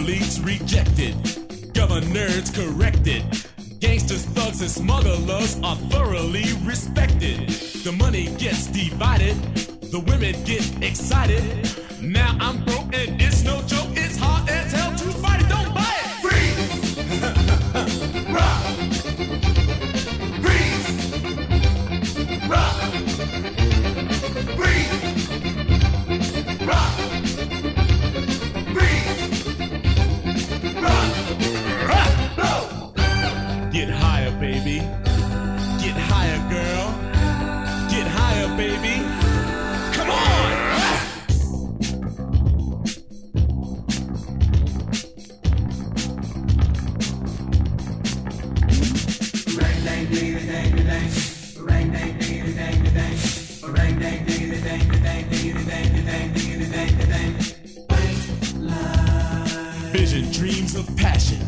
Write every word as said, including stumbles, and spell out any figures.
elites rejected, governors corrected. Gangsters, thugs, and smugglers are thoroughly respected. The money gets divided, the women get excited. Now I'm broke and it's no joke, it's hard as hell to fight it, don't buy it! Freeze! Rock! Freeze! Rock! Freeze! Rock! Freeze! Rock! Rock! Blow! Get higher, baby. Get higher, girl. Get higher, baby. Come on! Vision, dreams of passion.